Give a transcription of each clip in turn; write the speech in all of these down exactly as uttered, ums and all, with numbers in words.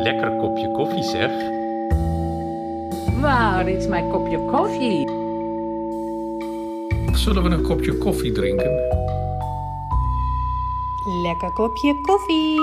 lekker kopje koffie, zeg. Waar is mijn kopje koffie? Zullen we een kopje koffie drinken? Lekker kopje koffie.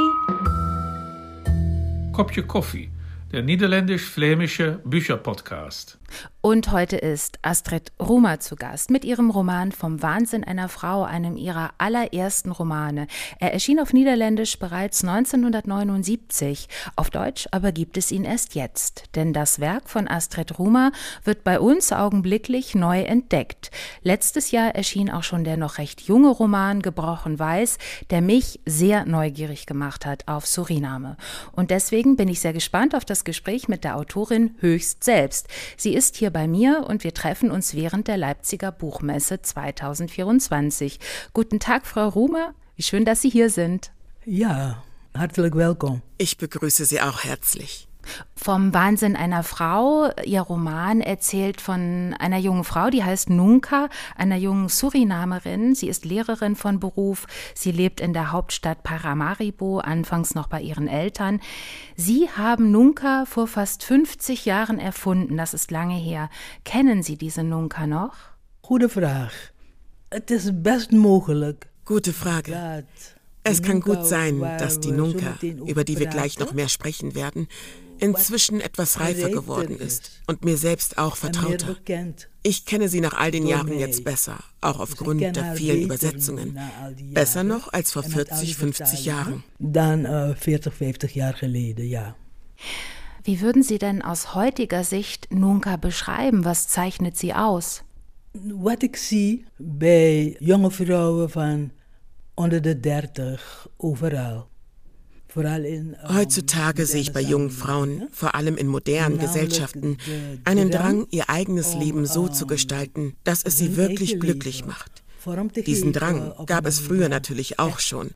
Kopje koffie, der niederländisch-flämische Bücherpodcast. Und heute ist Astrid Rumer zu Gast mit ihrem Roman Vom Wahnsinn einer Frau, einem ihrer allerersten Romane. Er erschien auf Niederländisch bereits neunzehnhundertneunundsiebzig. Auf Deutsch aber gibt es ihn erst jetzt. Denn das Werk von Astrid Rumer wird bei uns augenblicklich neu entdeckt. Letztes Jahr erschien auch schon der noch recht junge Roman Gebrochen Weiß, der mich sehr neugierig gemacht hat auf Suriname. Und deswegen bin ich sehr gespannt auf das Gespräch mit der Autorin höchst selbst. Sie ist hier bei mir und wir treffen uns während der Leipziger Buchmesse zweitausendvierundzwanzig. Guten Tag, Frau Rumer. Wie schön, dass Sie hier sind. Ja, hartelijk welkom. Ich begrüße Sie auch herzlich. Vom Wahnsinn einer Frau. Ihr Roman erzählt von einer jungen Frau, die heißt Nunca, einer jungen Surinamerin. Sie ist Lehrerin von Beruf. Sie lebt in der Hauptstadt Paramaribo, anfangs noch bei ihren Eltern. Sie haben Nunca vor fast fünfzig Jahren erfunden. Das ist lange her. Kennen Sie diese Nunca noch? Goede vraag. Het is best mogelijk. Gute Frage. Es kann gut sein, dass die Nunca, über die wir gleich noch mehr sprechen werden, inzwischen etwas reifer geworden ist und mir selbst auch vertrauter. Ich kenne sie nach all den Jahren jetzt besser, auch aufgrund der vielen Übersetzungen. Besser noch als vor vierzig, fünfzig Jahren. Dann uh, vierzig, vijftig Jahre geleden, ja. Wie würden Sie denn aus heutiger Sicht Nunca beschreiben? Was zeichnet sie aus? Wat ik zie bij jonge vrouwen van onder de dertig, overal. Heutzutage sehe ich bei jungen Frauen, vor allem in modernen Gesellschaften, einen Drang, ihr eigenes Leben so zu gestalten, dass es sie wirklich glücklich macht. Diesen Drang gab es früher natürlich auch schon.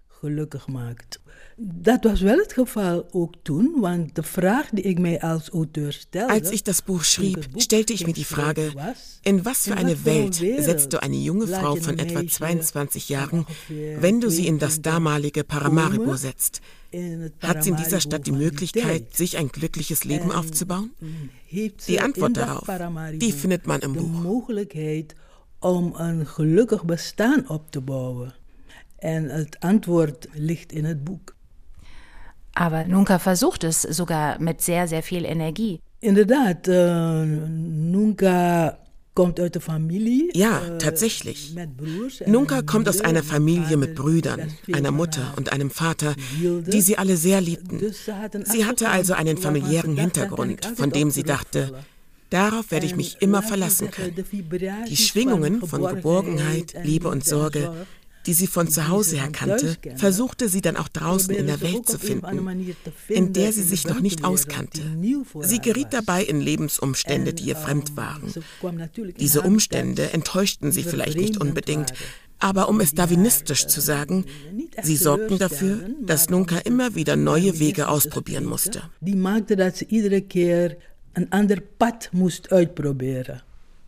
Dat was wel het geval ook toen, want de vraag die ik mij als auteur stelde... Als ich das Buch schrieb, stellte ich mir die Frage, in was für eine Welt setzt du eine junge Frau von etwa zweiundzwanzig Jahren, wenn du sie in das damalige Paramaribo setzt? Hat sie in dieser Stadt die Möglichkeit, sich ein glückliches Leben aufzubauen? Die Antwort darauf, die findet man im Buch. De mogelijkheid om een gelukkig bestaan op te bouwen. En het antwoord ligt in het boek. Aber Nunca versucht es sogar mit sehr, sehr viel Energie. Inderdaad, uh, Nunca kommt uit de familie. Ja, tatsächlich. Nunca kommt aus einer Familie mit Brüdern, einer Mutter und einem Vater, die sie alle sehr liebten. Sie hatte also einen familiären Hintergrund, von dem sie dachte, darauf werde ich mich immer verlassen können. Die Schwingungen von Geborgenheit, Liebe und Sorge, die sie von zu Hause her kannte, versuchte sie dann auch draußen in der Welt zu finden, in der sie sich noch nicht auskannte. Sie geriet dabei in Lebensumstände, die ihr fremd waren. Diese Umstände enttäuschten sie vielleicht nicht unbedingt, aber um es darwinistisch zu sagen, sie sorgten dafür, dass Nunca immer wieder neue Wege ausprobieren musste. Die maakte dat ze iedere keer een ander pad moest uitproberen.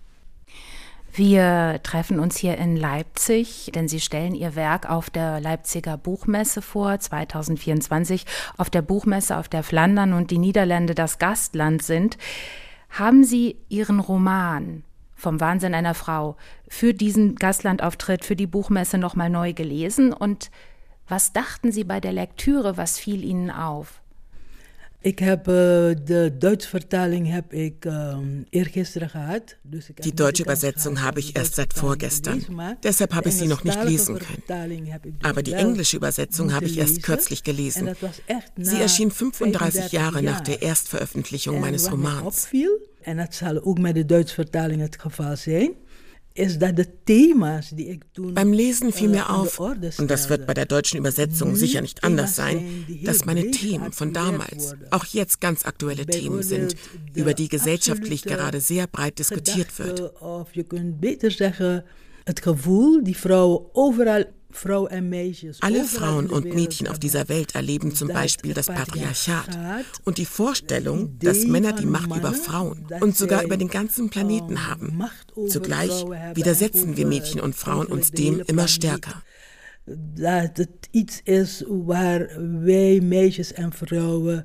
Wir treffen uns hier in Leipzig, denn Sie stellen Ihr Werk auf der Leipziger Buchmesse vor, zweitausendvierundzwanzig, auf der Buchmesse, auf der Flandern und die Niederlande das Gastland sind. Haben Sie Ihren Roman Vom Wahnsinn einer Frau für diesen Gastlandauftritt, für die Buchmesse nochmal neu gelesen? Und was dachten Sie bei der Lektüre, was fiel Ihnen auf? Ik heb uh, de Duitse vertaling heb ik uh, eergisteren gehad. Dus ik Die deutsche Übersetzung habe ich erst seit vorgestern. Deshalb habe ich sie noch nicht lesen können. Aber die englische Übersetzung habe ich erst kürzlich gelesen. Sie erschien fünfunddreißig Jahre nach der Erstveröffentlichung meines Romans. En dat zal ook met de Duitse vertaling het geval zijn. Ist dat de thema's die ik toen Beim Lesen fiel mir auf, und das wird bei der deutschen Übersetzung sicher nicht anders sein, dass meine Themen von damals auch jetzt ganz aktuelle Themen sind, über die gesellschaftlich gerade sehr breit diskutiert wird. Of je kunt beter zeggen, het gevoel die vrouwen overal Alle Frauen und Mädchen auf dieser Welt erleben zum Beispiel das Patriarchat und die Vorstellung, dass Männer die Macht über Frauen und sogar über den ganzen Planeten haben. Zugleich widersetzen wir Mädchen und Frauen uns dem immer stärker. Dat het iets is waar wij meisjes en vrouwen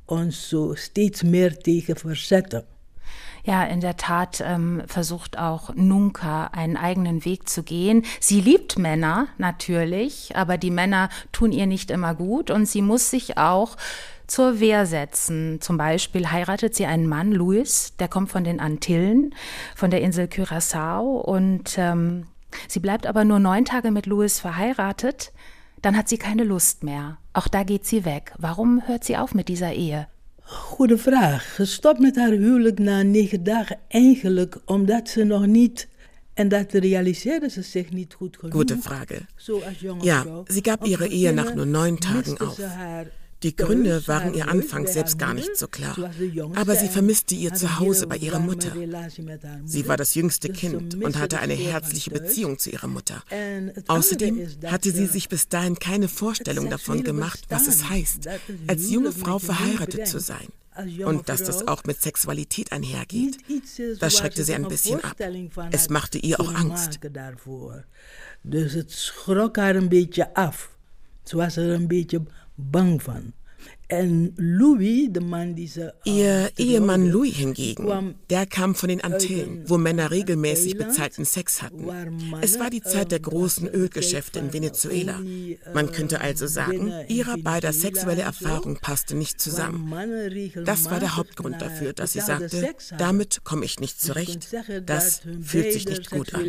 uns so steeds mehr tegen verzetten. Ja, in der Tat ähm, versucht auch Nunca einen eigenen Weg zu gehen. Sie liebt Männer natürlich, aber die Männer tun ihr nicht immer gut und sie muss sich auch zur Wehr setzen. Zum Beispiel heiratet sie einen Mann, Luis, der kommt von den Antillen, von der Insel Curaçao und ähm, sie bleibt aber nur neun Tage mit Luis verheiratet. Dann hat sie keine Lust mehr. Auch da geht sie weg. Warum hört sie auf mit dieser Ehe? Goede vraag. Ze stopt met haar huwelijk na negen dagen eigenlijk omdat ze nog niet, en dat realiseerde ze zich niet goed genoeg. Gute Frage. Ja, sie gab ihre Ehe nach nur neun Tagen auf. Die Gründe waren ihr anfangs selbst gar nicht so klar, aber sie vermisste ihr Zuhause bei ihrer Mutter. Sie war das jüngste Kind und hatte eine herzliche Beziehung zu ihrer Mutter. Außerdem hatte sie sich bis dahin keine Vorstellung davon gemacht, was es heißt, als junge Frau verheiratet zu sein. Und dass das auch mit Sexualität einhergeht. Das schreckte sie ein bisschen ab. Es machte ihr auch Angst. Dus het schrok haar een beetje af. Ze was er een beetje bang van. En Louis, de man die ze... Ihr Ehemann Louis hingegen, der kam von den Antillen, wo Männer regelmäßig bezahlten Sex hatten. Es war die Zeit der großen Ölgeschäfte in Venezuela. Man könnte also sagen, ihrer beider sexuelle Erfahrung passte nicht zusammen. Das war der Hauptgrund dafür, dass sie sagte, damit komme ich nicht zurecht. Das fühlt sich nicht gut an.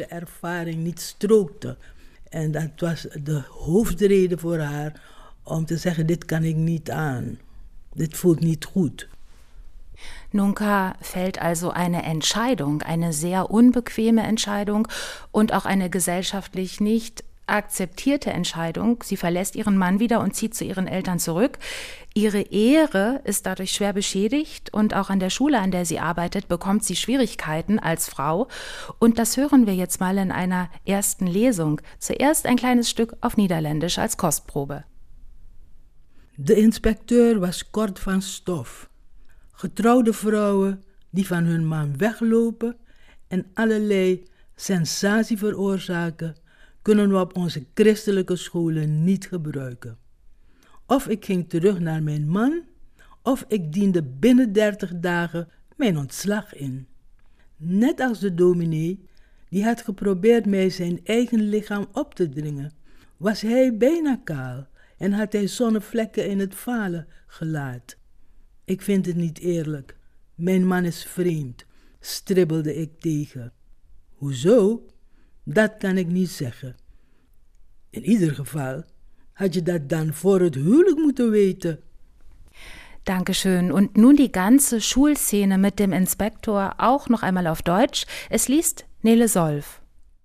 En dat was de hoofdreden voor haar om te zeggen, dit kan ik niet aan. Dit voelt niet goed. Nunca fällt also eine Entscheidung, eine sehr unbequeme Entscheidung und auch eine gesellschaftlich nicht akzeptierte Entscheidung. Sie verlässt ihren Mann wieder und zieht zu ihren Eltern zurück. Ihre Ehre ist dadurch schwer beschädigt und auch an der Schule, an der sie arbeitet, bekommt sie Schwierigkeiten als Frau. Und das hören wir jetzt mal in einer ersten Lesung. Zuerst ein kleines Stück auf Niederländisch als Kostprobe. De inspecteur was kort van stof. Getrouwde vrouwen die van hun man weglopen en allerlei sensatie veroorzaken, kunnen we op onze christelijke scholen niet gebruiken. Of ik ging terug naar mijn man, of ik diende binnen dertig dagen mijn ontslag in. Net als de dominee, die had geprobeerd mij zijn eigen lichaam op te dringen, was hij bijna kaal en had hij zonnevlekken in het vale gelaat. Ik vind het niet eerlijk. Mijn man is vreemd, stribbelde ik tegen. Hoezo? Dat kan ik niet zeggen. In ieder geval had je dat dan voor het huwelijk moeten weten. Dankeschön. Und nun die ganze Schulszene mit dem Inspektor auch noch einmal auf Deutsch. Es liest Nele Solf.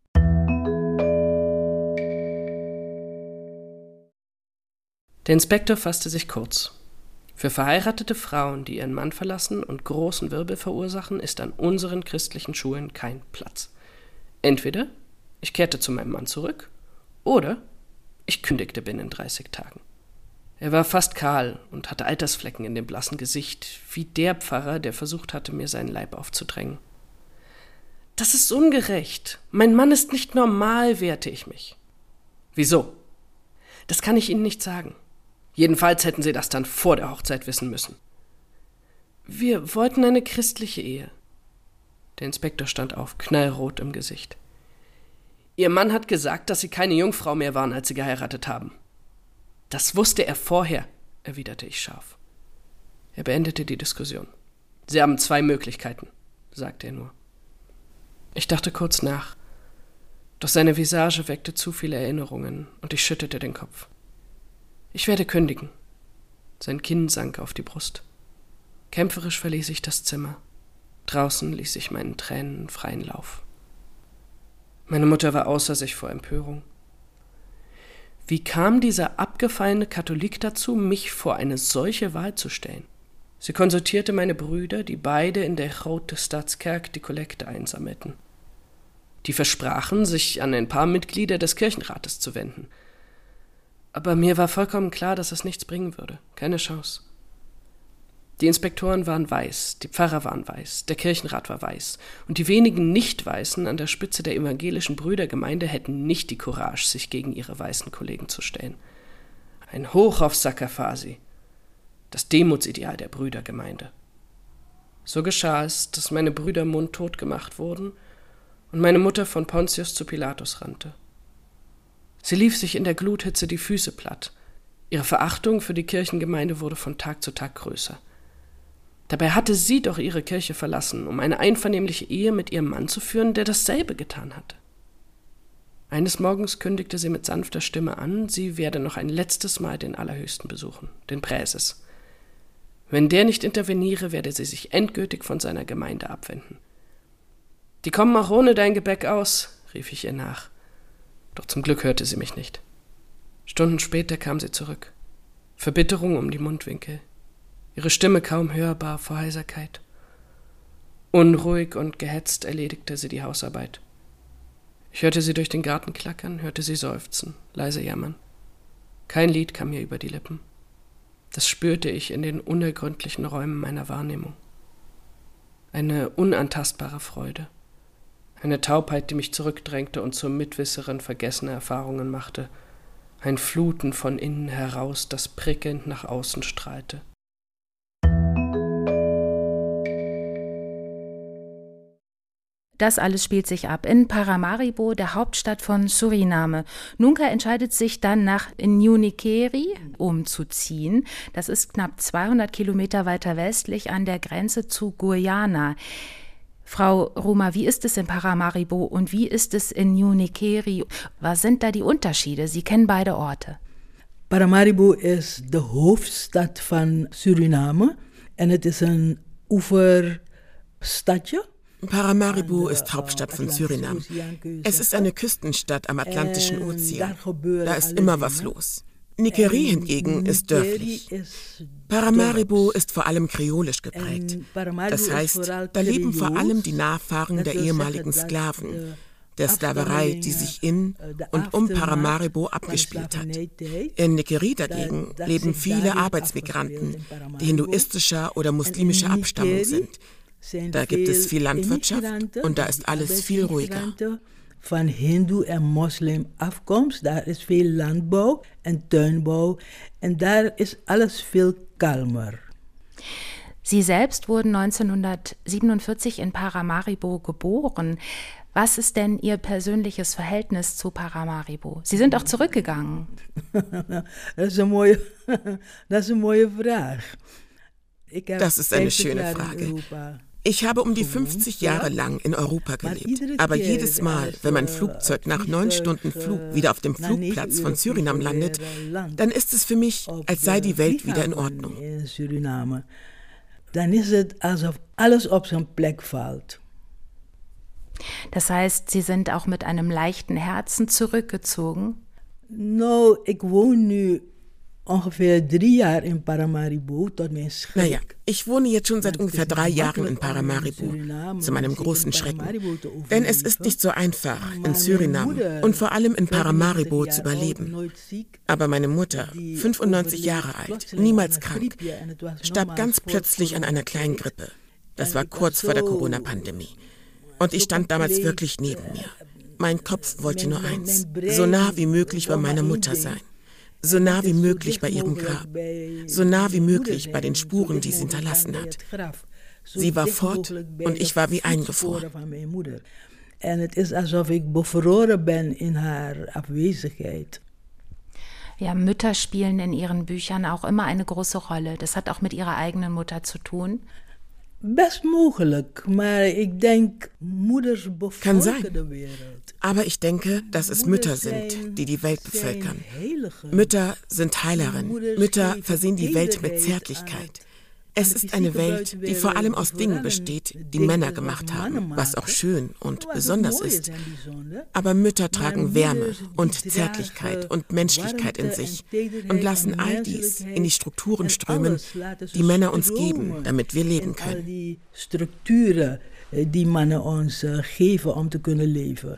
Der Inspektor fasste sich kurz. Für verheiratete Frauen, die ihren Mann verlassen und großen Wirbel verursachen, ist an unseren christlichen Schulen kein Platz. Entweder ich kehrte zu meinem Mann zurück oder ich kündigte binnen dreißig Tagen. Er war fast kahl und hatte Altersflecken in dem blassen Gesicht, wie der Pfarrer, der versucht hatte, mir seinen Leib aufzudrängen. Das ist ungerecht. Mein Mann ist nicht normal, wehrte ich mich. Wieso? Das kann ich Ihnen nicht sagen. Jedenfalls hätten Sie das dann vor der Hochzeit wissen müssen. Wir wollten eine christliche Ehe. Der Inspektor stand auf, knallrot im Gesicht. Ihr Mann hat gesagt, dass Sie keine Jungfrau mehr waren, als Sie geheiratet haben. Das wusste er vorher, erwiderte ich scharf. Er beendete die Diskussion. Sie haben zwei Möglichkeiten, sagte er nur. Ich dachte kurz nach, doch seine Visage weckte zu viele Erinnerungen und ich schüttelte den Kopf. Ich werde kündigen. Sein Kinn sank auf die Brust. Kämpferisch verließ ich das Zimmer. Draußen ließ ich meinen Tränen freien Lauf. Meine Mutter war außer sich vor Empörung. Wie kam dieser abgefallene Katholik dazu, mich vor eine solche Wahl zu stellen? Sie konsultierte meine Brüder, die beide in der Grote Stadskerk die Kollekte einsammelten. Die versprachen, sich an ein paar Mitglieder des Kirchenrates zu wenden. Aber mir war vollkommen klar, dass es nichts bringen würde. Keine Chance. Die Inspektoren waren weiß, die Pfarrer waren weiß, der Kirchenrat war weiß und die wenigen Nicht-Weißen an der Spitze der evangelischen Brüdergemeinde hätten nicht die Courage, sich gegen ihre weißen Kollegen zu stellen. Ein Hoch auf Sakafasi. das Demutideal der Brüdergemeinde. So geschah es, dass meine Brüder mundtot gemacht wurden und meine Mutter von Pontius zu Pilatus rannte. Sie lief sich in der Gluthitze die Füße platt. Ihre Verachtung für die Kirchengemeinde wurde von Tag zu Tag größer. Dabei hatte sie doch ihre Kirche verlassen, um eine einvernehmliche Ehe mit ihrem Mann zu führen, der dasselbe getan hatte. Eines Morgens kündigte sie mit sanfter Stimme an, sie werde noch ein letztes Mal den Allerhöchsten besuchen, den Präses. Wenn der nicht interveniere, werde sie sich endgültig von seiner Gemeinde abwenden. »Die kommen auch ohne dein Gebäck aus«, rief ich ihr nach. Doch zum Glück hörte sie mich nicht. Stunden später kam sie zurück. Verbitterung um die Mundwinkel. Ihre Stimme kaum hörbar vor Heiserkeit. Unruhig und gehetzt erledigte sie die Hausarbeit. Ich hörte sie durch den Garten klackern, hörte sie seufzen, leise jammern. Kein Lied kam mir über die Lippen. Das spürte ich in den unergründlichen Räumen meiner Wahrnehmung. Eine unantastbare Freude. Eine Taubheit, die mich zurückdrängte und zur Mitwisserin vergessener Erfahrungen machte. Ein Fluten von innen heraus, das prickelnd nach außen strahlte. Das alles spielt sich ab in Paramaribo, der Hauptstadt von Suriname. Nunca entscheidet sich dann, nach Njunikeri umzuziehen. Das ist knapp zweihundert Kilometer weiter westlich an der Grenze zu Guyana. Frau Ruma, wie ist es in Paramaribo und wie ist es in Njunikeri? Was sind da die Unterschiede? Sie kennen beide Orte. Paramaribo ist de hoofdstad van Suriname en het is een oeverstadje. Paramaribo ist Hauptstadt von Suriname. Es ist eine Küstenstadt am Atlantischen Ozean. Da ist immer was los. Nikeri hingegen ist dörflich. Paramaribo ist vor allem kreolisch geprägt. Das heißt, da leben vor allem die Nachfahren der ehemaligen Sklaven, der Sklaverei, die sich in und um Paramaribo abgespielt hat. In Nikeri dagegen leben viele Arbeitsmigranten, die hinduistischer oder muslimischer Abstammung sind. Da gibt es viel Landwirtschaft und da ist alles viel ruhiger. Van Hindu- en Moslim-afkomst, daar is veel landbouw en tuinbouw en daar is alles veel kalmer. Sie selbst wurden neunzehnhundertsiebenundvierzig in Paramaribo geboren. Was ist denn Ihr persönliches Verhältnis zu Paramaribo? Sie sind auch zurückgegangen. Das ist eine mooie, das ist eine mooie Frage. Das ist eine schöne Frage. Ich habe um die fünfzig Jahre lang in Europa gelebt, aber jedes Mal, wenn mein Flugzeug nach neun Stunden Flug wieder auf dem Flugplatz von Suriname landet, dann ist es für mich, als sei die Welt wieder in Ordnung. Dann ist es, alsof alles auf seine Plek fällt. Das heißt, Sie sind auch mit einem leichten Herzen zurückgezogen? Nou, ik woon nu ungefähr drei Jahre in Paramaribo, tot mijn schrik. Naja, ich wohne jetzt schon seit ungefähr drei Jahren in Paramaribo, zu meinem großen Schrecken. Denn es ist nicht so einfach, in Suriname und vor allem in Paramaribo zu überleben. Aber meine Mutter, fünfundneunzig Jahre alt, niemals krank, starb ganz plötzlich an einer kleinen Grippe. Das war kurz vor der Corona-Pandemie. Und ich stand damals wirklich neben mir. Mein Kopf wollte nur eins, so nah wie möglich bei meiner Mutter sein. So nah wie möglich bei ihrem Grab, so nah wie möglich bei den Spuren, die sie hinterlassen hat. Sie war fort und ich war wie eingefroren. En het is alsof ik bevroren ben in haar afwezigheid. Ja, Mütter spielen in Ihren Büchern auch immer eine große Rolle. Das hat auch mit Ihrer eigenen Mutter zu tun. Best mogelijk, maar ik denk, moeders bevolken de wereld. Aber ich denke, dass es Mütter sind, die die Welt bevölkern. Mütter sind Heilerinnen. Mütter versehen die Welt mit Zärtlichkeit. Es ist eine Welt, die vor allem aus Dingen besteht, die Männer gemacht haben, was auch schön und besonders ist. Aber Mütter tragen Wärme und Zärtlichkeit und Menschlichkeit in sich und lassen all dies in die Strukturen strömen, die Männer uns geben, damit wir leben können. Die Strukturen, die Männer uns geben, um zu können leben.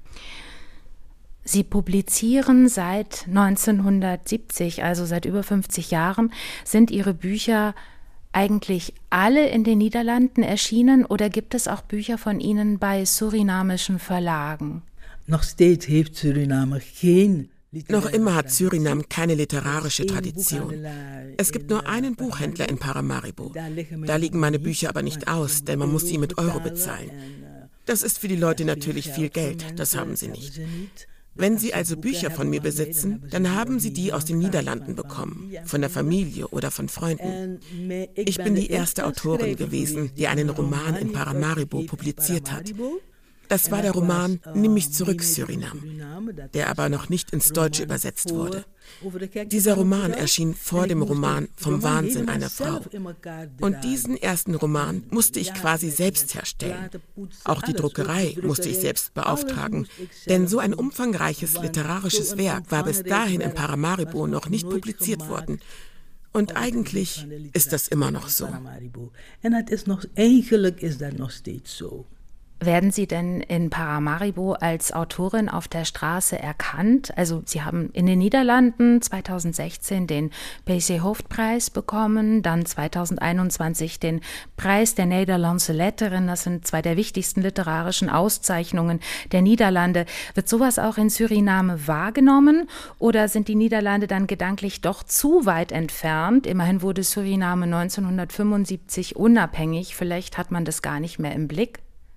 Sie publizieren seit neunzehnhundertsiebzig, also seit über fünfzig Jahren, sind Ihre Bücher eigentlich alle in den Niederlanden erschienen oder gibt es auch Bücher von Ihnen bei surinamischen Verlagen? Nog steeds heeft Suriname geen Noch immer hat Suriname keine literarische Tradition. Es gibt nur einen Buchhändler in Paramaribo. Da liegen meine Bücher aber nicht aus, denn man muss sie mit Euro bezahlen. Das ist für die Leute natürlich viel Geld, das haben sie nicht. Wenn Sie also Bücher von mir besitzen, dann haben Sie die aus den Niederlanden bekommen, von der Familie oder von Freunden. Ich bin die erste Autorin gewesen, die einen Roman in Paramaribo publiziert hat. Das war der Roman Nimm mich zurück, Suriname, der aber noch nicht ins Deutsche übersetzt wurde. Dieser Roman erschien vor dem Roman Vom Wahnsinn einer Frau. Und diesen ersten Roman musste ich quasi selbst herstellen. Auch die Druckerei musste ich selbst beauftragen, denn so ein umfangreiches literarisches Werk war bis dahin in Paramaribo noch nicht publiziert worden. Und eigentlich ist das immer noch so. En het is nog, eigenlijk is dat nog steeds zo. Werden Sie denn in Paramaribo als Autorin auf der Straße erkannt? Also Sie haben in den Niederlanden zweitausendsechzehn den P C Hoofdprijs bekommen, dann zweitausendeinundzwanzig den Preis der Nederlandse Letterin. Das sind zwei der wichtigsten literarischen Auszeichnungen der Niederlande. Wird sowas auch in Suriname wahrgenommen oder sind die Niederlande dann gedanklich doch zu weit entfernt? Immerhin wurde Suriname neunzehnhundertfünfundsiebzig unabhängig. Vielleicht hat man das gar nicht mehr im Blick.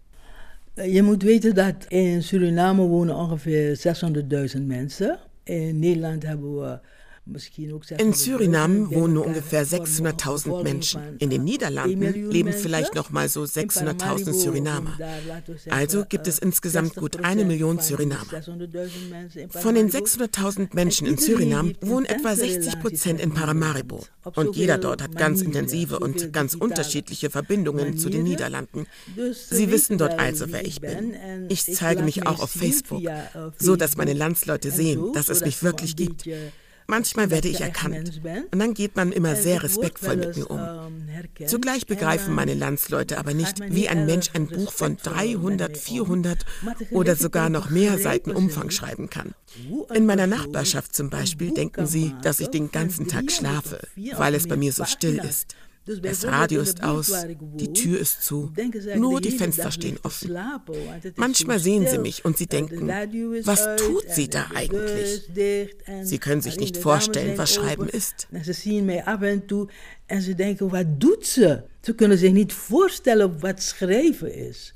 Je moet weten dat in Suriname wonen ongeveer zeshonderdduizend mensen. In Nederland hebben we misschien ook In Suriname wohnen nur ungefähr sechshunderttausend Menschen. In den Niederlanden leben vielleicht noch mal so sechshunderttausend Surinamer. Also gibt es insgesamt gut eine Million Surinamer. Von den sechshunderttausend Menschen in Suriname wohnen etwa sechzig Prozent in Paramaribo. Und jeder dort hat ganz intensive und ganz unterschiedliche Verbindungen zu den Niederlanden. Sie wissen dort also, wer ich bin. Ich zeige mich auch auf Facebook, so dass meine Landsleute sehen, dass es mich wirklich gibt. Manchmal werde ich erkannt und dann geht man immer sehr respektvoll mit mir um. Zugleich begreifen meine Landsleute aber nicht, wie ein Mensch ein Buch von dreihundert, vierhundert oder sogar noch mehr Seiten Umfang schreiben kann. In meiner Nachbarschaft zum Beispiel denken sie, dass ich den ganzen Tag schlafe, weil es bei mir so still ist. Das Radio ist aus, die Tür ist zu, nur die Fenster stehen offen. Manchmal sehen sie mich und sie denken, was tut sie da eigentlich? Sie können sich nicht vorstellen, was Schreiben ist. Sie sehen mich ab und zu und sie denken, was tut sie? Sie können sich nicht vorstellen, was Schreiben ist.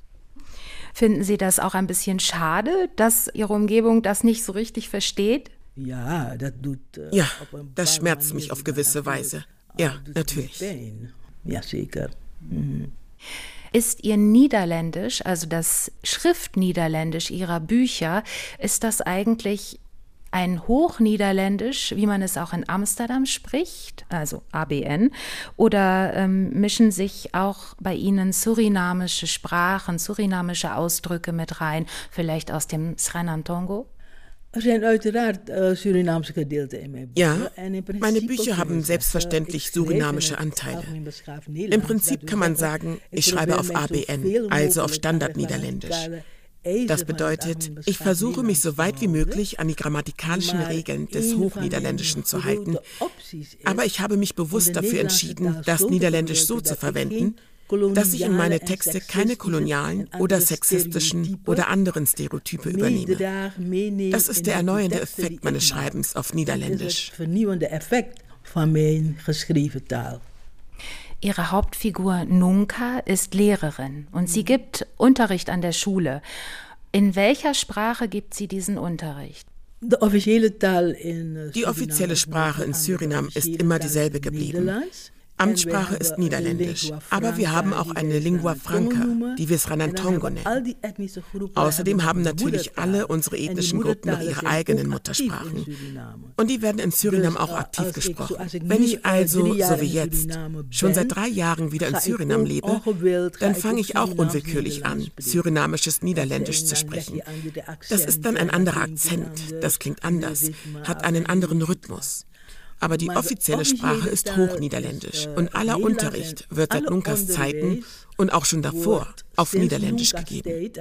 Finden Sie das auch ein bisschen schade, dass Ihre Umgebung das nicht so richtig versteht? Ja, das tut, uh, ja, das schmerzt mich auf gewisse Weise. Ja, natürlich. Ja, sicher. Mhm. Ist Ihr Niederländisch, also das Schriftniederländisch Ihrer Bücher, ist das eigentlich ein Hochniederländisch, wie man es auch in Amsterdam spricht, also A B N, oder ähm, mischen sich auch bei Ihnen surinamische Sprachen, surinamische Ausdrücke mit rein, vielleicht aus dem Sranantongo? Er zijn uiteraard uh, Surinaamse gedeelten in mijn Bücher. Ja, meine Bücher haben selbstverständlich surinamische Anteile. Im Prinzip kann man sagen, ich schreibe auf A B N, also auf Standardniederländisch. Das bedeutet, ich versuche mich so weit wie möglich an die grammatikalischen Regeln des Hochniederländischen zu halten, aber ich habe mich bewusst dafür entschieden, das Niederländisch so zu verwenden, dass ich in meine Texte keine kolonialen oder sexistischen oder anderen Stereotype übernehme. Das ist der erneuernde Effekt meines Schreibens auf Niederländisch. Ihre Hauptfigur Nunca ist Lehrerin und sie gibt Unterricht an der Schule. In welcher Sprache gibt sie diesen Unterricht? Die offizielle Sprache in Suriname ist immer dieselbe geblieben. Amtssprache ist Niederländisch, aber wir haben auch eine Lingua Franca, die wir Sranantongo nennen. Außerdem haben natürlich alle unsere ethnischen Gruppen noch ihre eigenen Muttersprachen. Und die werden in Suriname auch aktiv gesprochen. Wenn ich also, so wie jetzt, schon seit drei Jahren wieder in Suriname lebe, dann fange ich auch unwillkürlich an, surinamisches Niederländisch zu sprechen. Das ist dann ein anderer Akzent, das klingt anders, hat einen anderen Rhythmus. Aber die offizielle Sprache ist Hochniederländisch und aller Unterricht wird seit Nuncas Zeiten und auch schon davor auf Niederländisch gegeben.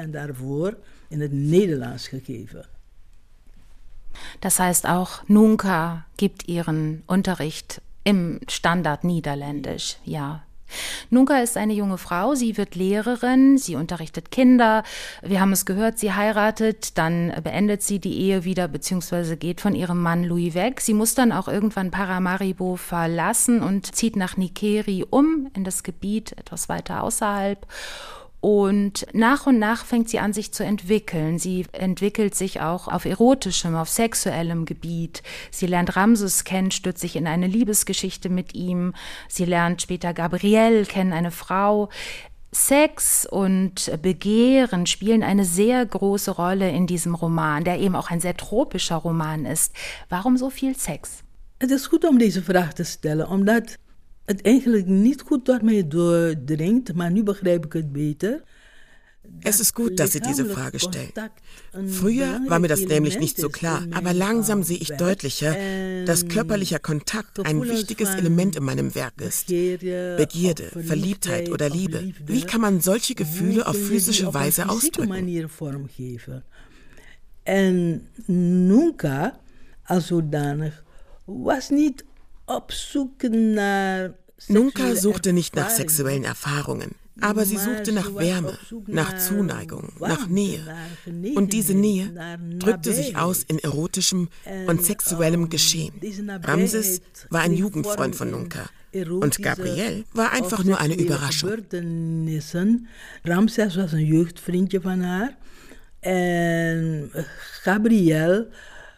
Das heißt, auch Nunca gibt ihren Unterricht im Standard Niederländisch, ja. Nunca ist eine junge Frau, sie wird Lehrerin, sie unterrichtet Kinder. Wir haben es gehört, sie heiratet, dann beendet sie die Ehe wieder beziehungsweise geht von ihrem Mann Louis weg. Sie muss dann auch irgendwann Paramaribo verlassen und zieht nach Nikeri um, in das Gebiet etwas weiter außerhalb. Und nach und nach fängt sie an, sich zu entwickeln. Sie entwickelt sich auch auf erotischem, auf sexuellem Gebiet. Sie lernt Ramses kennen, stürzt sich in eine Liebesgeschichte mit ihm. Sie lernt später Gabrielle kennen, eine Frau. Sex und Begehren spielen eine sehr große Rolle in diesem Roman, der eben auch ein sehr tropischer Roman ist. Warum so viel Sex? Het is goed om deze vraag te stellen, omdat het eigenlijk niet goed tot mij doordringt, maar nu begrijp ik het beter. Es ist gut, dass Sie diese Frage stellen. Früher war mir das nämlich nicht so klar, aber langsam sehe ich deutlicher, dass körperlicher Kontakt ein wichtiges Element in meinem Werk ist. Begierde, Verliebtheit oder Liebe. Wie kann man solche Gefühle auf physische Weise ausdrücken? En Nunca, als zodanig, was niet op zoek naar... Nunca suchte nicht nach sexuellen Erfahrungen, aber sie suchte nach Wärme, nach Zuneigung, nach Nähe. Und diese Nähe drückte sich aus in erotischem und sexuellem Geschehen. Ramses war ein Jugendfreund von Nunca und Gabrielle war einfach nur eine Überraschung. Ramses was een jeugdvriendje van haar en Gabrielle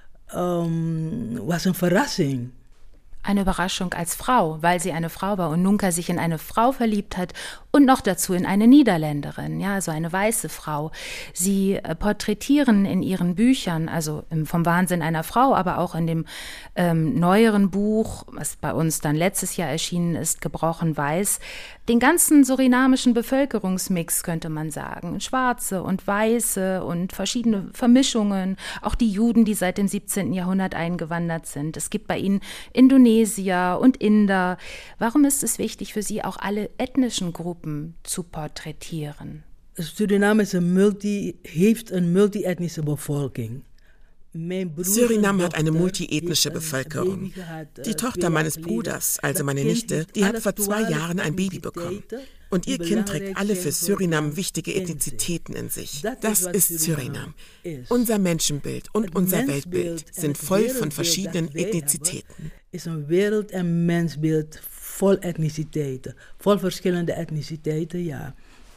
um, was een verrassing. Eine Überraschung als Frau, weil sie eine Frau war und Nunca sich in eine Frau verliebt hat und noch dazu in eine Niederländerin, ja, also eine weiße Frau. Sie äh, porträtieren in ihren Büchern, also im, vom Wahnsinn einer Frau, aber auch in dem ähm, neueren Buch, was bei uns dann letztes Jahr erschienen ist, Gebrochen Weiß, den ganzen surinamischen Bevölkerungsmix, könnte man sagen. Schwarze und Weiße und verschiedene Vermischungen, auch die Juden, die seit dem siebzehnten Jahrhundert eingewandert sind. Es gibt bei ihnen Indonesier und Inder. Warum ist es wichtig für Sie, auch alle ethnischen Gruppen zu porträtieren? Suriname ist ein multi, heeft een multi-ethnische bevolking. Suriname hat eine multiethnische Bevölkerung. Die Tochter meines Bruders, also meine Nichte, die hat vor zwei Jahren ein Baby bekommen. Und ihr Kind trägt alle für Suriname wichtige Ethnizitäten in sich. Das ist Suriname. Unser Menschenbild und unser Weltbild sind voll von verschiedenen Ethnizitäten. Is een wereld- en mensbeeld vol etniciteiten. Vol verschillende etniciteiten, ja.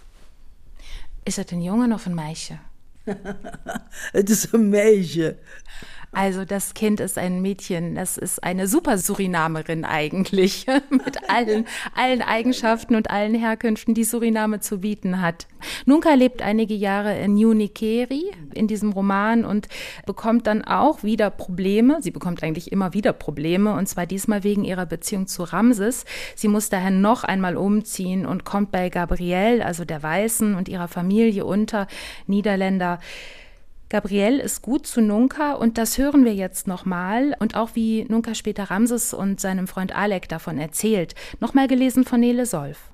Is het een jongen of een meisje? Het is een meisje. Also das Kind ist ein Mädchen, das ist eine super Surinamerin eigentlich, mit allen, allen Eigenschaften und allen Herkünften, die Suriname zu bieten hat. Nunca lebt einige Jahre in New Nikeri, in diesem Roman, und bekommt dann auch wieder Probleme. Sie bekommt eigentlich immer wieder Probleme, und zwar diesmal wegen ihrer Beziehung zu Ramses. Sie muss daher noch einmal umziehen und kommt bei Gabrielle, also der Weißen, und ihrer Familie unter, Niederländer. Gabrielle ist gut zu Nunca, und das hören wir jetzt nochmal, und auch wie Nunca später Ramses und seinem Freund Alec davon erzählt. Nochmal gelesen von Nele Solf.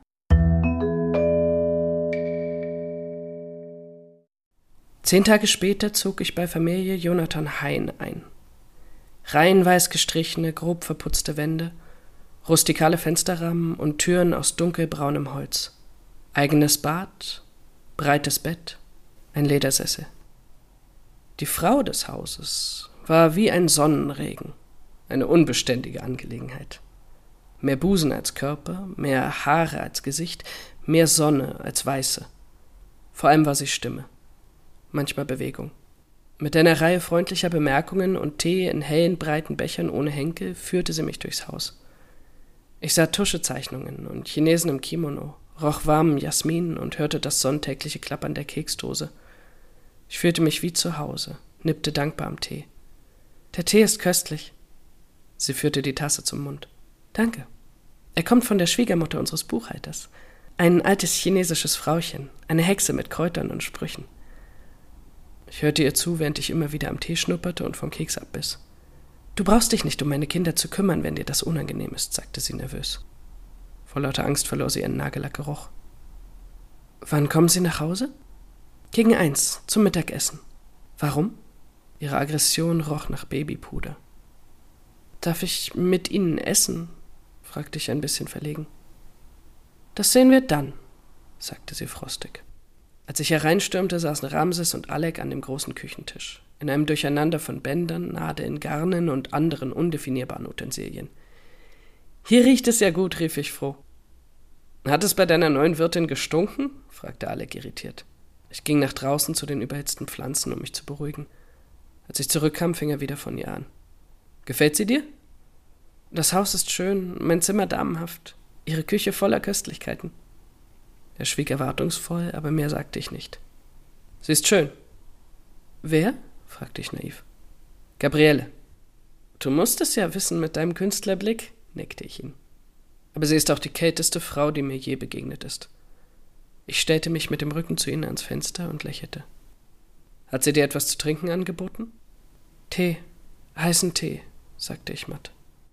Zehn Tage später zog ich bei Familie Jonathan Hein ein. Rein weiß gestrichene, grob verputzte Wände, rustikale Fensterrahmen und Türen aus dunkelbraunem Holz. Eigenes Bad, breites Bett, ein Ledersessel. Die Frau des Hauses war wie ein Sonnenregen, eine unbeständige Angelegenheit. Mehr Busen als Körper, mehr Haare als Gesicht, mehr Sonne als Weiße. Vor allem war sie Stimme, manchmal Bewegung. Mit einer Reihe freundlicher Bemerkungen und Tee in hellen, breiten Bechern ohne Henkel führte sie mich durchs Haus. Ich sah Tuschezeichnungen und Chinesen im Kimono, roch warmen Jasmin und hörte das sonntägliche Klappern der Keksdose. Ich fühlte mich wie zu Hause, nippte dankbar am Tee. Der Tee ist köstlich. Sie führte die Tasse zum Mund. Danke. Er kommt von der Schwiegermutter unseres Buchhalters. Ein altes chinesisches Frauchen, eine Hexe mit Kräutern und Sprüchen. Ich hörte ihr zu, während ich immer wieder am Tee schnupperte und vom Keks abbiss. Du brauchst dich nicht um meine Kinder zu kümmern, wenn dir das unangenehm ist, sagte sie nervös. Vor lauter Angst verlor sie ihren Nagellackgeruch. Wann kommen Sie nach Hause? Gegen eins, zum Mittagessen. Warum? Ihre Aggression roch nach Babypuder. Darf ich mit Ihnen essen? Fragte ich ein bisschen verlegen. Das sehen wir dann, sagte sie frostig. Als ich hereinstürmte, saßen Ramses und Alec an dem großen Küchentisch, in einem Durcheinander von Bändern, Nadeln, Garnen und anderen undefinierbaren Utensilien. »Hier riecht es ja gut«, rief ich froh. »Hat es bei deiner neuen Wirtin gestunken?« fragte Alec irritiert. Ich ging nach draußen zu den überhitzten Pflanzen, um mich zu beruhigen. Als ich zurückkam, fing er wieder von ihr an. »Gefällt sie dir?« »Das Haus ist schön, mein Zimmer damenhaft, ihre Küche voller Köstlichkeiten.« Er schwieg erwartungsvoll, aber mehr sagte ich nicht. »Sie ist schön.« »Wer?« fragte ich naiv. »Gabriele.« »Du musst es ja wissen mit deinem Künstlerblick«, nickte ich ihn. »Aber sie ist auch die kälteste Frau, die mir je begegnet ist.« Ich stellte mich mit dem Rücken zu ihnen ans Fenster und lächelte. »Hat sie dir etwas zu trinken angeboten?« »Tee, heißen Tee«, sagte ich matt.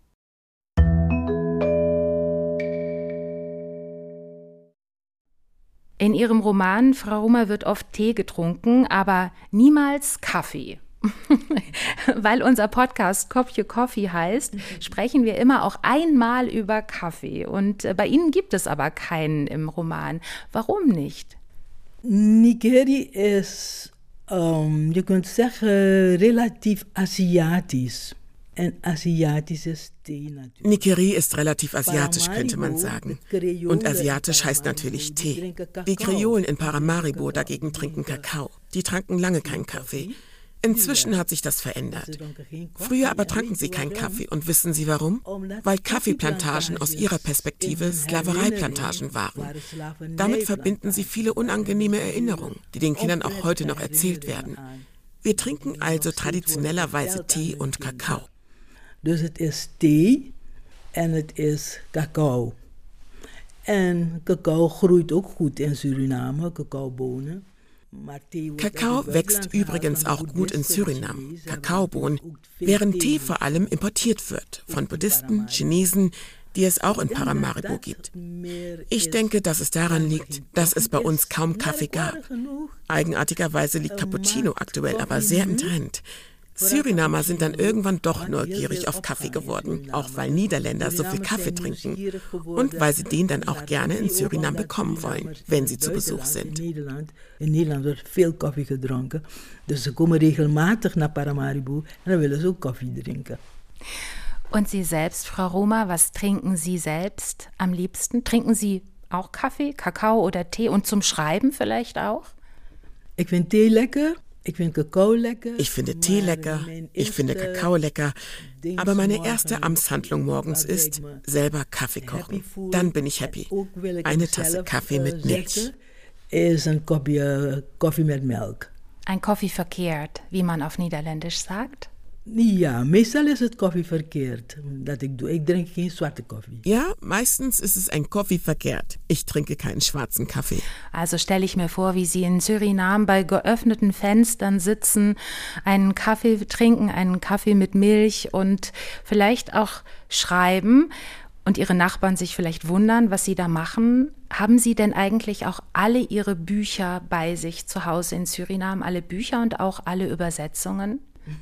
In ihrem Roman Frau Ruma wird oft Tee getrunken, aber niemals Kaffee. Weil unser Podcast Kopje Coffee heißt, sprechen wir immer auch einmal über Kaffee. Und bei Ihnen gibt es aber keinen im Roman. Warum nicht? Nikeri ist, um, je kunt zeggen, relatief Aziatisch. Ein asiatisches Tee natürlich. Nikeri ist relativ asiatisch, könnte man sagen. Und asiatisch heißt natürlich Tee. Die Kreolen in Paramaribo dagegen trinken Kakao. Die tranken lange keinen Kaffee. Inzwischen hat sich das verändert. Früher aber tranken sie keinen Kaffee. Und wissen Sie warum? Weil Kaffeeplantagen aus ihrer Perspektive Sklavereiplantagen waren. Damit verbinden sie viele unangenehme Erinnerungen, die den Kindern auch heute noch erzählt werden. Wir trinken also traditionellerweise Tee und Kakao. Dus het is thee en het is cacao. En cacao groeit ook goed in Suriname, cacaobonen. Kakao wächst übrigens auch gut in Suriname, Kakaobohnen, während Tee vor allem importiert wird, von Buddhisten, Chinesen, die es auch in Paramaribo gibt. Ich denke, dass es daran liegt, dass es bei uns kaum Kaffee gab. Eigenartigerweise liegt Cappuccino aktuell aber sehr im Trend. Surinamer sind dann irgendwann doch neugierig auf Kaffee geworden, auch weil Niederländer so viel Kaffee trinken und weil sie den dann auch gerne in Suriname bekommen wollen, wenn sie zu Besuch sind. In Nederland wird veel koffie gedronken, dus ze komen regelmatig naar Paramaribo en dan willen ze ook koffie drinken. Und Sie selbst, Frau Ruma, was trinken Sie selbst am liebsten? Trinken Sie auch Kaffee, Kakao oder Tee und zum Schreiben vielleicht auch? Ich finde Tee lecker. Ich finde Kakao lecker. Ich finde Tee lecker, ich finde Kakao lecker, aber meine erste Amtshandlung morgens ist, selber Kaffee kochen. Dann bin ich happy. Eine Tasse Kaffee mit Milch. Ist ein kopje koffie mit Melk. Ein Koffee verkehrt, wie man auf Niederländisch sagt? Ja, meestal is het koffie verkeerd. Dat ik doe. Ik drink geen zwarte koffie. Ja, meistens ist es ein Koffee verkehrt. Ich trinke keinen schwarzen Kaffee. Also stelle ich mir vor, wie Sie in Suriname bei geöffneten Fenstern sitzen, einen Kaffee trinken, einen Kaffee mit Milch und vielleicht auch schreiben und Ihre Nachbarn sich vielleicht wundern, was Sie da machen. Haben Sie denn eigentlich auch alle Ihre Bücher bei sich zu Hause in Suriname, alle Bücher und auch alle Übersetzungen?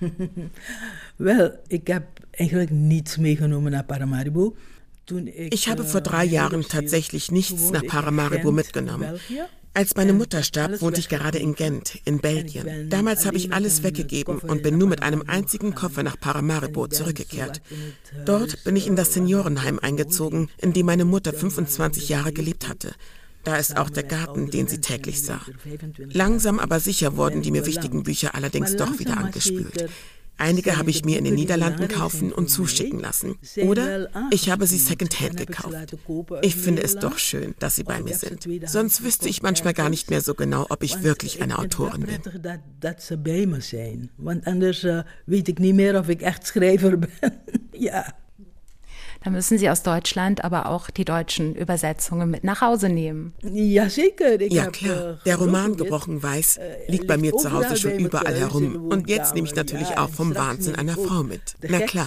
Wel, ik heb eigenlijk niets meegenomen naar Paramaribo. Ich habe vor drei Jahren tatsächlich nichts nach Paramaribo mitgenommen. Als meine Mutter starb, wohnte ich gerade in Gent, in Belgien. Damals habe ich alles weggegeben und bin nur mit einem einzigen Koffer nach Paramaribo zurückgekehrt. Dort bin ich in das Seniorenheim eingezogen, in dem meine Mutter fünfundzwanzig Jahre gelebt hatte. Da ist auch der Garten, den sie täglich sah. Langsam aber sicher wurden die mir wichtigen Bücher allerdings doch wieder angespült. Einige habe ich mir in den Niederlanden kaufen und zuschicken lassen. Oder ich habe sie secondhand gekauft. Ich finde es doch schön, dass sie bei mir sind. Sonst wüsste ich manchmal gar nicht mehr so genau, ob ich wirklich eine Autorin bin. Dat ze bij me zijn. Want anders uh, weet ik niet meer of ik echt schrijver ben. Ja. Da müssen Sie aus Deutschland aber auch die deutschen Übersetzungen mit nach Hause nehmen. Ja, sicher. Ja, klar. Der Roman Gebrochen Weiß liegt bei mir zu Hause schon überall herum. Und jetzt nehme ich natürlich auch vom Wahnsinn einer Frau mit. Na klar.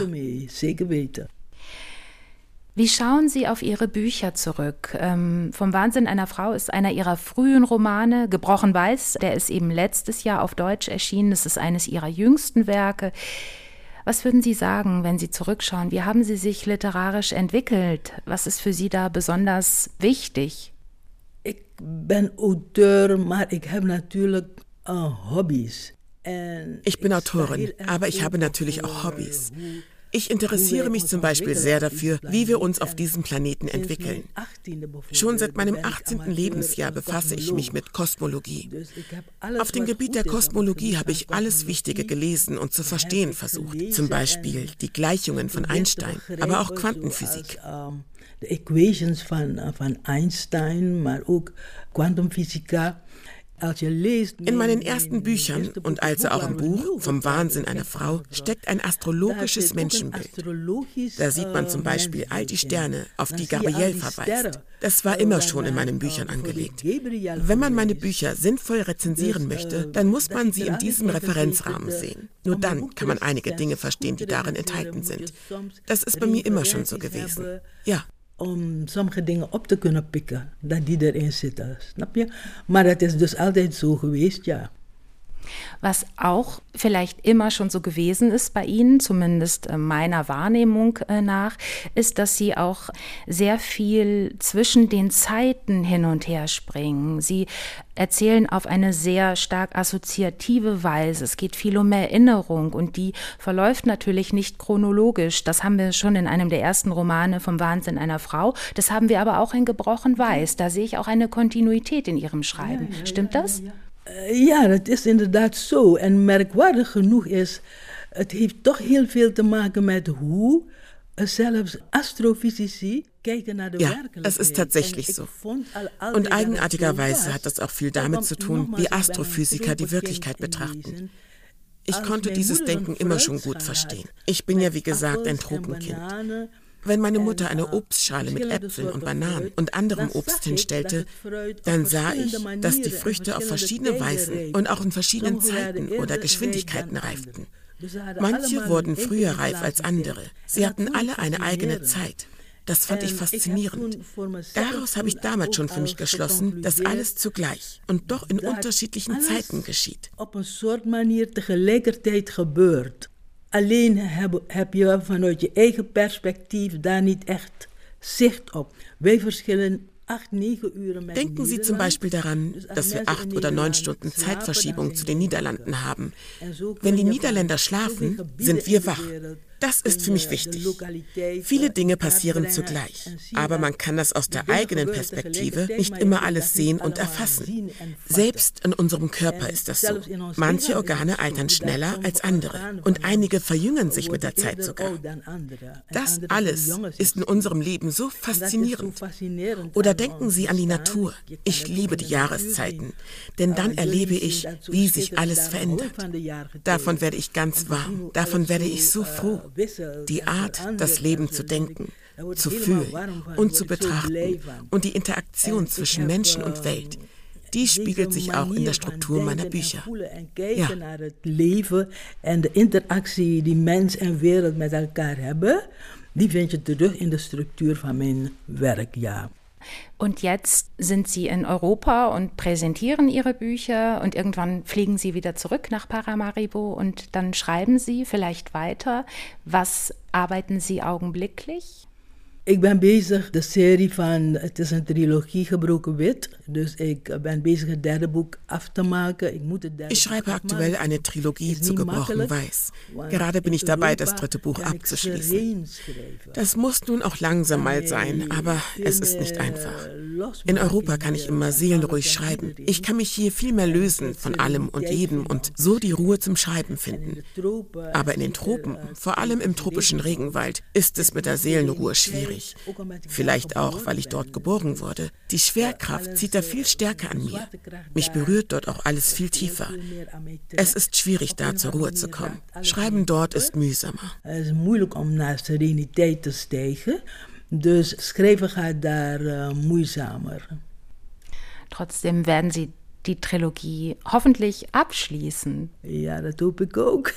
Wie schauen Sie auf Ihre Bücher zurück? Ähm, vom Wahnsinn einer Frau ist einer Ihrer frühen Romane, Gebrochen Weiß, der ist eben letztes Jahr auf Deutsch erschienen. Das ist eines Ihrer jüngsten Werke. Was würden Sie sagen, wenn Sie zurückschauen? Wie haben Sie sich literarisch entwickelt? Was ist für Sie da besonders wichtig? Ich bin Auteur, maar ik heb natuurlijk uh, Hobbys. Ich bin Autorin, aber ich habe natürlich auch Hobbys. Ich interessiere mich zum Beispiel sehr dafür, wie wir uns auf diesem Planeten entwickeln. Schon seit meinem achtzehnten Lebensjahr befasse ich mich mit Kosmologie. Auf dem Gebiet der Kosmologie habe ich alles Wichtige gelesen und zu verstehen versucht. Zum Beispiel die Gleichungen von Einstein, aber auch Quantenphysik. De equations van, van Einstein, maar ook Quantumfysica. In meinen ersten Büchern und also auch im Buch Vom Wahnsinn einer Frau steckt ein astrologisches Menschenbild. Da sieht man zum Beispiel all die Sterne, auf die Gabriel verweist. Das war immer schon in meinen Büchern angelegt. Wenn man meine Bücher sinnvoll rezensieren möchte, dann muss man sie in diesem Referenzrahmen sehen. Nur dann kann man einige Dinge verstehen, die darin enthalten sind. Das ist bei mir immer schon so gewesen. Ja. Om sommige dingen op te kunnen pikken, dat die erin zitten, snap je? Maar dat is dus altijd zo geweest, ja. Was auch vielleicht immer schon so gewesen ist bei Ihnen, zumindest meiner Wahrnehmung nach, ist, dass Sie auch sehr viel zwischen den Zeiten hin und her springen. Sie erzählen auf eine sehr stark assoziative Weise. Es geht viel um Erinnerung und die verläuft natürlich nicht chronologisch. Das haben wir schon in einem der ersten Romane Vom Wahnsinn einer Frau. Das haben wir aber auch in Gebrochen Weiß. Da sehe ich auch eine Kontinuität in Ihrem Schreiben. Ja, ja, Stimmt ja, das? Ja, ja. Ja, dat is inderdaad zo. En merkwaardig genoeg is, het heeft toch heel veel te maken met hoe zelfs Astrofysici kijken naar de werkelijkheid. Ja, es ist tatsächlich so. Und eigenartigerweise hat das auch viel damit zu tun, wie Astrophysiker die Wirklichkeit betrachten. Ich konnte dieses Denken immer schon gut verstehen. Ich bin ja, wie gesagt, ein Tropenkind. Wenn meine Mutter eine Obstschale mit Äpfeln und Bananen und anderem Obst hinstellte, dann sah ich, dass die Früchte auf verschiedene Weisen und auch in verschiedenen Zeiten oder Geschwindigkeiten reiften. Manche wurden früher reif als andere. Sie hatten alle eine eigene Zeit. Das fand ich faszinierend. Daraus habe ich damals schon für mich geschlossen, dass alles zugleich und doch in unterschiedlichen Zeiten geschieht. Op een soort manier tegelijkertijd gebeurt. Alleen heb, heb je vanuit je eigen perspectief daar niet echt zicht op. Wij verschillen acht, negen uren met Denken Sie zum Beispiel daran, dass wir acht oder neun Stunden Zeitverschiebung zu den Niederlanden haben. Wenn die Niederländer schlafen, sind wir wach. Das ist für mich wichtig. Viele Dinge passieren zugleich, aber man kann das aus der eigenen Perspektive nicht immer alles sehen und erfassen. Selbst in unserem Körper ist das so. Manche Organe altern schneller als andere und einige verjüngen sich mit der Zeit sogar. Das alles ist in unserem Leben so faszinierend. Oder denken Sie an die Natur. Ich liebe die Jahreszeiten, denn dann erlebe ich, wie sich alles verändert. Davon werde ich ganz warm, davon werde ich so froh. Die Art, das Leben zu denken, zu fühlen und zu betrachten und die Interaktion zwischen Menschen und Welt, die spiegelt sich auch in der Struktur meiner Bücher. Ja. Het leven en de interactie die mens en wereld met elkaar hebben, die vind je terug in de structuur van mijn werk, ja. Und jetzt sind Sie in Europa und präsentieren Ihre Bücher und irgendwann fliegen Sie wieder zurück nach Paramaribo und dann schreiben Sie vielleicht weiter. Was arbeiten Sie augenblicklich? Ik ben bezig, de serie van, het is een trilogie Gebroken Wit, dus ik ben bezig het derde boek af te maken. Ik moet het derde ich schreibe aktuell eine Trilogie zu Gebrochen Weiß. Gerade bin ich dabei, das dritte Buch abzuschließen. Das muss nun auch langsam mal sein, aber es ist nicht einfach. In Europa kann ich immer seelenruhig schreiben. Ich kann mich hier viel mehr lösen von allem und jedem und so die Ruhe zum Schreiben finden. Aber in den Tropen, vor allem im tropischen Regenwald, ist es mit der Seelenruhe schwierig. Vielleicht auch, weil ich dort geboren wurde. Die Schwerkraft zieht da viel stärker an mir. Mich berührt dort auch alles viel tiefer. Es ist schwierig, da zur Ruhe zu kommen. Schreiben dort ist mühsamer. Es ist moeilijk om naar sereniteit te stijgen. Dus schrijven gaat daar uh, moeizamer. Trotzdem werden Sie die Trilogie hoffentlich abschließen. Ja, dat hoop ik ook.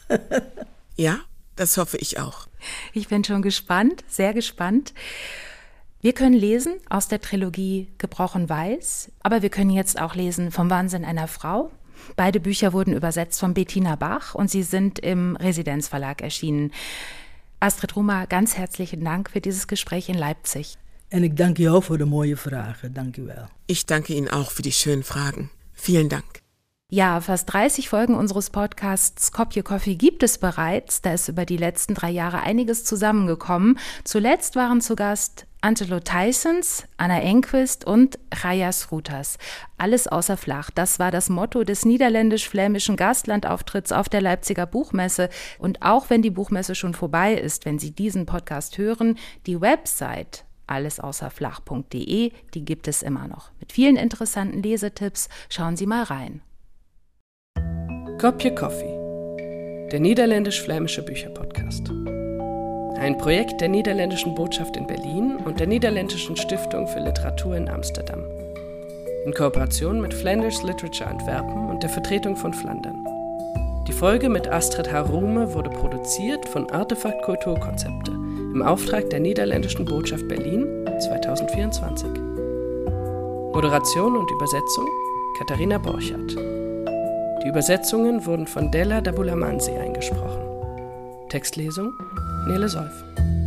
Ja, das hoffe ich auch. Ich bin schon gespannt, sehr gespannt. Wir können lesen aus der Trilogie Gebrochen Weiß, aber wir können jetzt auch lesen Vom Wahnsinn einer Frau. Beide Bücher wurden übersetzt von Bettina Bach und sie sind im Residenzverlag erschienen. Astrid Ruma, ganz herzlichen Dank für dieses Gespräch in Leipzig. En ik dank jou voor de mooie vragen. Dank u wel. Ich danke Ihnen auch für die schönen Fragen. Vielen Dank. Ja, fast dreißig Folgen unseres Podcasts Kopje Coffee gibt es bereits. Da ist über die letzten drei Jahre einiges zusammengekommen. Zuletzt waren zu Gast Antelo Tysons, Anna Enquist und Raya Srutas. Alles außer flach. Das war das Motto des niederländisch-flämischen Gastlandauftritts auf der Leipziger Buchmesse. Und auch wenn die Buchmesse schon vorbei ist, wenn Sie diesen Podcast hören, die Website allesaußerflach punkt de, die gibt es immer noch. Mit vielen interessanten Lesetipps. Schauen Sie mal rein. Kopje Coffee, der niederländisch-flämische Bücherpodcast. Ein Projekt der niederländischen Botschaft in Berlin und der Niederländischen Stiftung für Literatur in Amsterdam. In Kooperation mit Flanders Literature Antwerpen und der Vertretung von Flandern. Die Folge mit Astrid H. Rume wurde produziert von Artefakt Kulturkonzepte im Auftrag der Niederländischen Botschaft Berlin zweitausendvierundzwanzig. Moderation und Übersetzung Katharina Borchardt. Die Übersetzungen wurden von Della Dabulamansi eingesprochen. Textlesung Nele Solf.